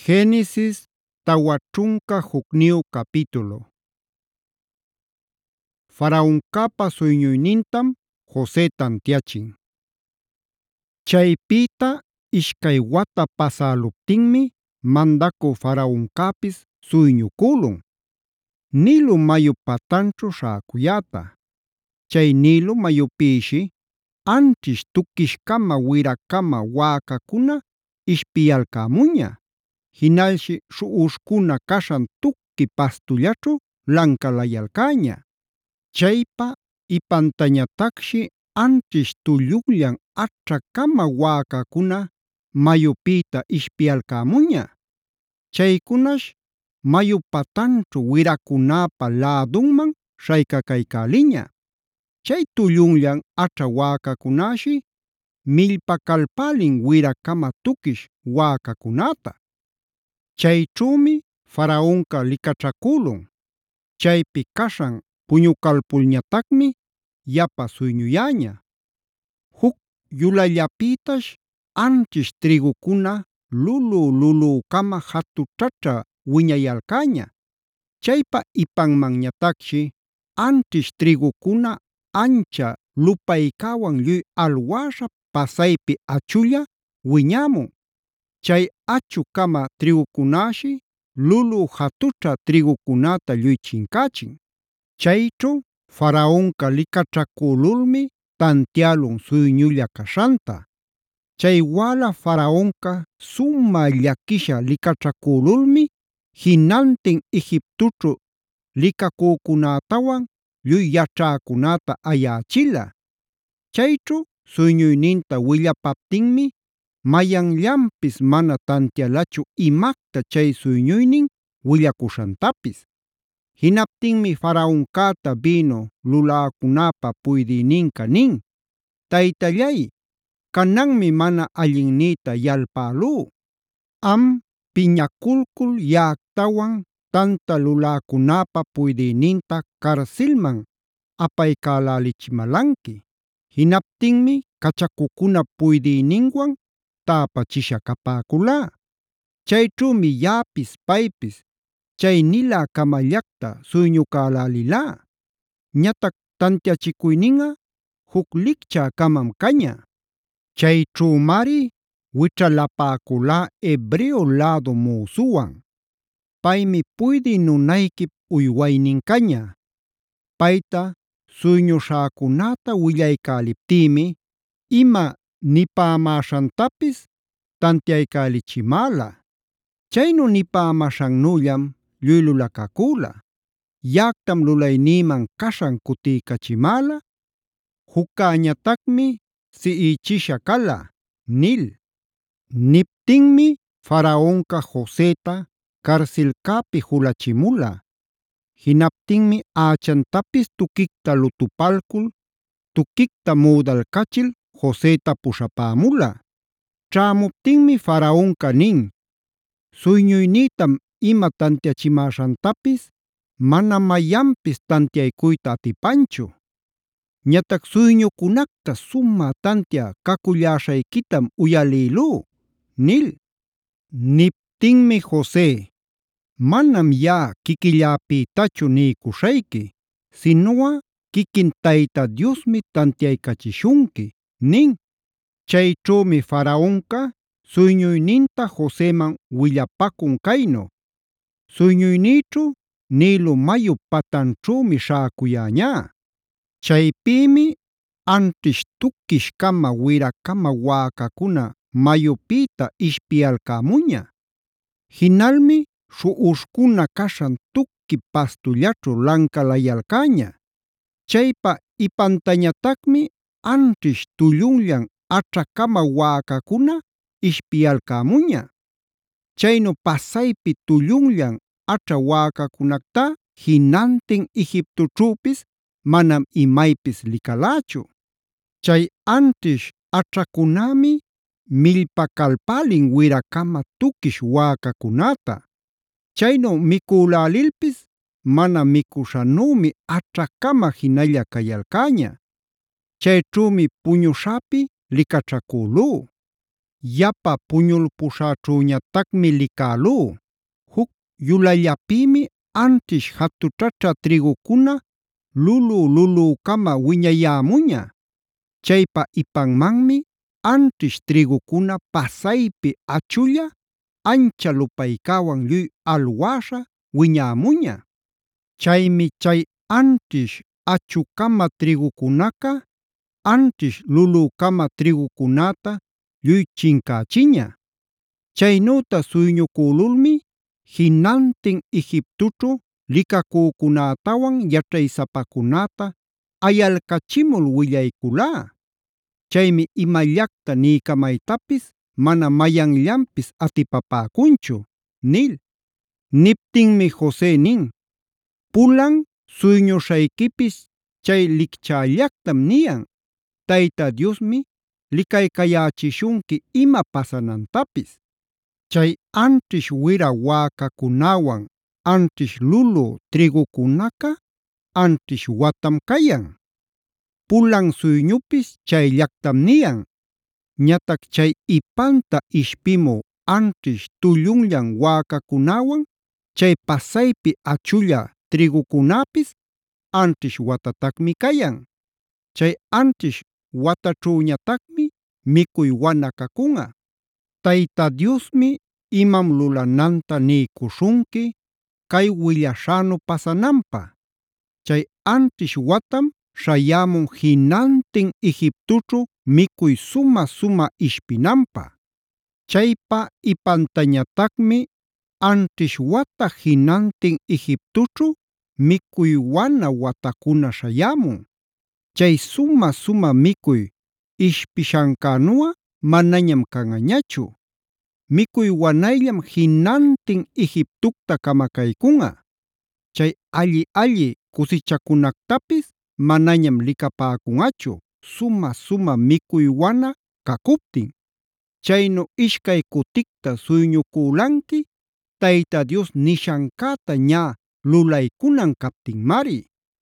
Génesis tawa chunka hukniyu capítulo. Faraonkapa suyñuynintam Jose tantiachin. Chaypita ishkay wata pasäluptinmi mandacü Faraoncapis suyñucülun, Nilo mayu patanćhu śhäcuyäta. Chay Nilo mayupïshi anćhish tukish-kama wira-kama wäcacuna ishpiyalcämuña. Hinalshi śhuꞌushkuna kaśhan tuqui pastullaćhu lancalayalcäña. Chaypa ipantañatacshi anćhish tullunllan aćhakama wäcacuna mayupïta ishpiyalcämuña. Chaykunash mayu patanćhu wiracunäpa lädunman śhaycacaycäliña. Chay tullunllan aćha wäcacunäshi millpacalpälin wira-kama tuquish wäcacunäta. Chayćhümi Faraonca licaćhacülun. Chaypi kaśhan puñucalpulñatacmi yapa suyñuyäña. Juc yulayllapïtash anćhish trïgucuna lulü-lulücama jatućhaćha wiñayalcäña. Chaypa ipanmanñatacshi anćhish trïgucuna ancha lupaycawan lluy alwäśha pasaypi achulla wiñamun. Chay achu-cama trïgucunäshi lulü jatućha trïgucunäta lluy chincachin. Chayćhu Faraonca licaćhacülulmi tantiälun suyñulla caśhanta. Chay wäla Faraonca sumä llaquisha licaćhacülulmi jinantin Egiptoćhu licacücunätawan lluy yaćhäcunäta ayächila. Chayćhu suyñuyninta willapaptinmi mayanllanpis mana tantialachu imacta chay suyñuynin willacuśhantapis. Jinaptinmi Faraoncäta bïnu luläcunäpa puydïninca nin: “Taytallay, cananmi mana allinnïta yalpälú. Am piñaculcul yaꞌactawan tanta luläcunäpa puydïninta carcelman apaycälälichimalanqui. Jinaptinmi cachacucuna puydïninwan täpachisha capäculá. Chayćhümi yaꞌapis paypis chay nilä-camallacta suyñucälälilá. Ñatac tantiachicuyninꞌa juc licchä-camam caña. Chayćhümari wićhalapäculá hebreo lädu müsuwan. Paymi puydï nunayquip uywaynin caña. Payta suyñuśhäcunäta willaycäliptïmi ima nipämäśhantapis tantiaycälichimäla. Chaynu nipämäśhannüllam lluy lulacacüla. Yaꞌactam lulaynïman kaśhan cutiycachimäla. Juccäñatacmi siꞌichisha cala” nil. Niptinmi Faraonca Joseta carcelcäpi julachimula. Jinaptinmi ächantapis tuquicta lutupalcul tuquicta müdalcachil Joseta puśhapämula. Ćhämuptinmi Faraonca nin: “Suyñuynïtam ima tantiachimäśhantapis mana mayanpis tantiaycuyta atipanchu. Ñatac suyñucunacta sumä tantia caculläśhayquitam uyalïlú” nil. Niptinmi Jose: “Manam yaꞌa quiquilläpïtachu niycuśhayqui, sinuꞌa quiquin Tayta Diosmi tantiaycachishunqui” nin. Chayćhümi Faraonca suyñuyninta Joseman willapakun caynu: “Suyñuynïćhu Nilo mayu patanćhümi śhäcuyäñá. Chaypïmi anćhish tuquish-kama wira-kama wäcacuna mayupïta ishpiyalcämuña. Jinalmi śhuꞌushkuna kaśhan tuqui pastullaćhu lancalayalcäña. Chaypa ipantañatacmi anćhish tullunllan aćhakama wäcacuna ishpiyalcämuña. Chaynu pasaypi tullunllan aćha wäcacunacta jinantin Egiptoćhüpis manam imaypis licalächu. Chay anćhish aćhacunämi millpacalpälin wira-kama tuquish wäcacunäta. Chaynu micülälilpis mana micuśhanümi aćhakama jinalla cayalcäña. Chayćhümi puñuśhäpi licaćhacülú. Yapa puñulpuśhäćhüñatacmi licälú. Huk yulayllapïmi anćhish jatućhaćha trïgucuna lulü-lulücama wiñayämuña. Chaypa ipanmanmi anćhish trïgucuna pasaypi achulla, ancha lupaykawan lluy alwäśha wiñämuña. Chaymi chay anćhish achucama trïgucunaca anćhish lulücama trïgucunäta lluy chincächiña. Chaynüta suyñucülulmi jinantin Egiptoćhu licacücunätawan yaćhaysapacunäta ayalcachimul willayculá. Chaymi imallacta niycamaytapis mana mayanllanpis atipapäcunchu” nil. Niptinmi Jose nin: “Pulan suyñuśhayquipis chay licchällactam niyan. Tayta Diosmi licaycayächishunqui ima pasanantapis. Chay anćhish wira wäcacunawan anćhish lulü trïgucunaca anćhish watam cayan. Pulan suyñupis chayllactam niyan. Ñatac chay ipanta ishpimü anćhish tullunllan wäcacunawan chay pasaypi achulla trïgucunäpis anćhish watatacmi cayan. Chay anćhish wataćhüñatacmi micuy wana cacunꞌa. Tayta Diosmi imam lulananta niycuśhunqui cay willaśhänu pasananpä. Chay anćhish watam śhayämun jinantin Egiptoćhu micuy suma-suma ishpinanpä. Chaypa ipantañatacmi anćhish wata jinantin Egiptoćhu micuy wana watacuna śhayämun. Chay suma-suma mikuy ishpishancänuꞌa manañam kanꞌañachu. Mikuy wanayllam jinantin Egiptocta camacaycunꞌa. Chay alli-alli kusichacunactapis manañam licapäcunꞌachu suma-suma mikuy wana cacuptin. Chaynu ishcay cuticta suyñucülanqui Tayta Dios nishancäta ñä lulaykunan captinmari.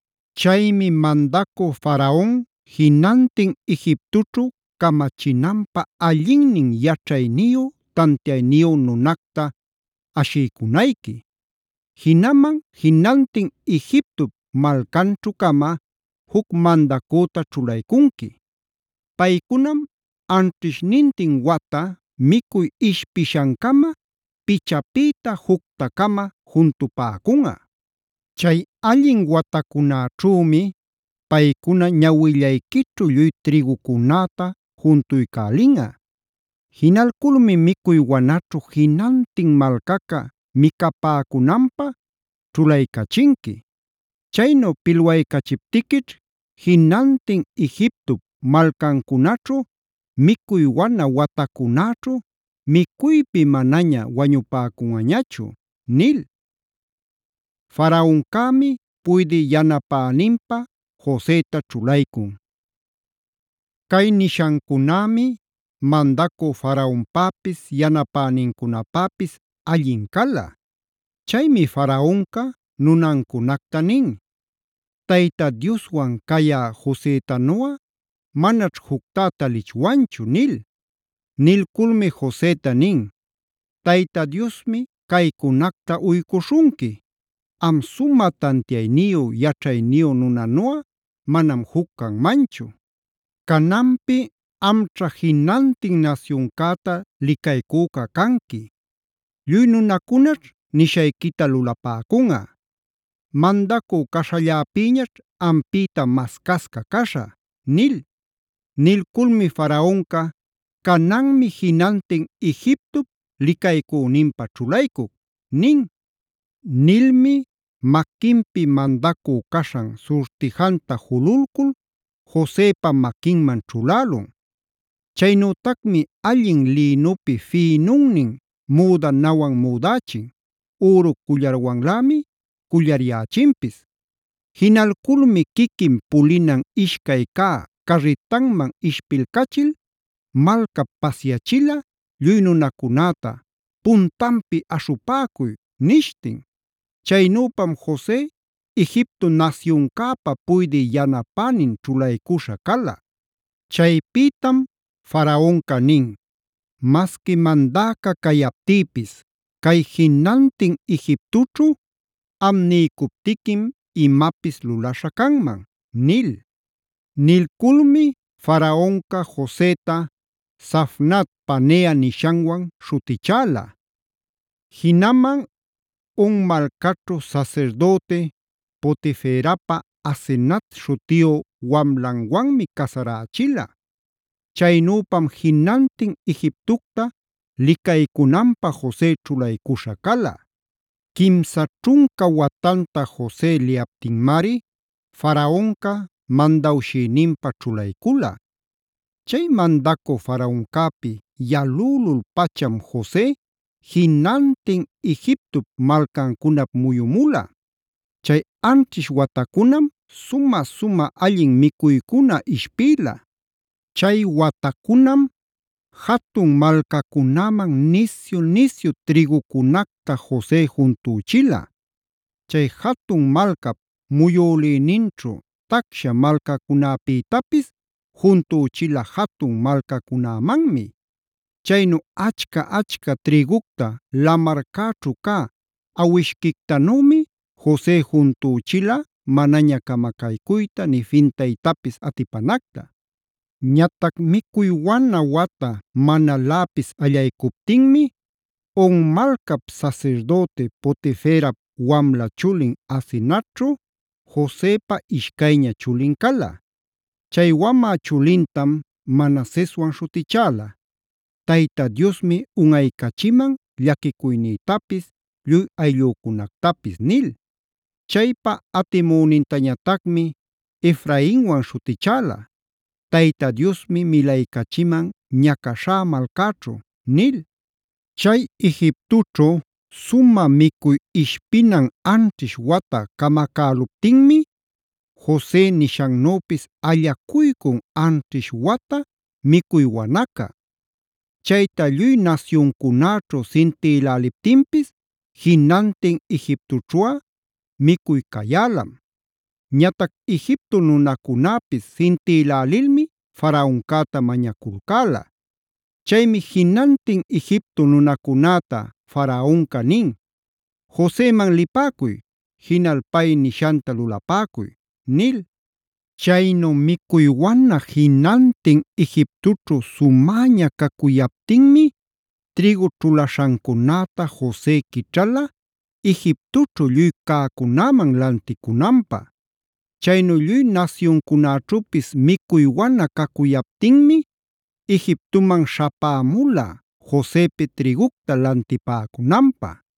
Chaymi mandacü Faraon jinantin Egiptoćhu kamachinanpä allinnin yaćhayniyu tantiayniyu nunacta ashiykunayki. Jinaman jinantin Egiptop malcanćhu-cama huk mandacüta ćhulaycunqui. Paycunam anćhishnintin wata mikuy ishpishancama pichapïta jucta-cama juntupäcunꞌa. Chay allin watacunäćhümi paycuna ñawillaykićhu lluy trïgucunäta juntuycälinꞌa. Jinalculmi micuy wanaćhu jinantin malcaca micapäcunanpä ćhulaycachinqui. Chaynu pilwaycachiptiquićh jinantin Egiptop malcancunaćhu micuy wana watacunäćhu mikuypi manaña wañupäcunꞌañachu” nil. Faraoncämi puydï yanapäninpä Joseta ćhulaycun. Kay nishancunämi mandacü Faraonpäpis yanapänincunapäpis allin cala. Chaymi Faraonca nunancunacta nin: “Tayta Dioswan cayä Josetanuꞌa manaćh juctäta lichwanchu” nil. Nilculmi Joseta nin: “Tayta Diosmi caycunacta uycuśhunqui. Am sumä tantiayniyu yaćhayniyu nunanuꞌa manam huk canmanchu. Cananpi amćha jinantin nasyuncäta licaycüca canqui. Lluy nunacunaćh nishayquita lulapäcunꞌa. Mandacü caśhalläpïñaćh ampïta mas casca caśhä” nil. Nilculmi Faraonca “Cananmi jinantin Egiptop licaycüninpä ćhulaycuc” nin. Nilmi maquinpi mandacü caśhan surtijanta jululcul Josepa maquinman ćhulälun. Chaynütacmi allin lïnupi fïnunnin müdanawan müdächin, üru cullarwanlämi cullaryächinpis. Jinalculmi quiquin pulinan ishcay cä carritanman ishpilcachil malcap pasyachila lluy nunacunäta: “Puntanpi aśhupäcuy” nishtin. Chaynüpam Jose Egipto nasyuncäpa puydï yanapänin ćhulaycuśha cala. Chaypïtam Faraonca nin: Maski mandäka kayaptïpis kay jinantin Egiptoćhu am niycuptiquim imapis lulaśha canman” nil. Nilculmi Faraonca Joseta Zafnat-panea nishanwan śhutichäla. Jinaman On malcaćhu sacerdote Potiferapa Asenat śhutiyu wamlanwanmi casarächila. Chaynüpam jinantin Egiptocta licaycunanpaq Jose ćhulaycuśha cala. Quimsa ćhunca watanta Jose liyaptinmari Faraonca mandawshïninpa ćhulaycula. Chay mandacü Faraoncäpi yalülul-pacham Jose jinantin Egiptop malcancunap muyumula. Chay anćhish watacunam sumä allin micuycuna ishpïla. Chay watacunam jatun malcacunaman nisyu trigucunacta Jose juntüchila. Chay jatun malcap muyülïninćhu tacsha malcacunäpïtapis juntüchila jatun malcacunämanmi. Chaynu achka trigucta lamarcäćhu cä awishquictanümi Jose juntüchila manaña camacaycuyta ni fintaytapis atipanacta. Ñatac micuy wana wata manaläpis allaycuptinmi On malcap sacerdote Potiferap wamla chulin Asenatćhu Josepa ishkayña chulin cala. Chay wamä chulintam Manaseswan śhutichäla. Tayta Diosmi unꞌaycachiman llakicuynïtapis lluy ayllücunactapis nil. Chaypa atimünintañatacmi Efrainwan śhutichäla. Tayta Diosmi milaycachiman ñacaśhá malcaćhu nil. Chay Egiptoćhu sumä micuy ishpinan anćhish wata camacäluptinmi Jose nishannüpis allakuycun anćhish wata micuy wanaca. Chayta lluy nasyuncunäćhu sintïläliptinpis jinantin Egiptoćhuꞌa micuy cayälam. Ñatac Egipto nunacunäpis sintïlälilmi Faraoncäta mañaculcäla. Chaymi jinantin Egipto nunacunäta Faraonca nin: “Joseman lipäcuy, jinal pay nishanta lulapäcuy” nil. Chaynu micuy wana jinantin Egiptoćhu sumäña cacuyaptinmi trigu ćhulaśhancunäta Jose quićhala Egiptoćhu lluy cäcunäman lanticunanpä. Chaynu lluy nasyuncunäćhupis micuy wana cacuyaptinmi Egiptoman śhapämula Josepi trigucta lantipäcunanpä.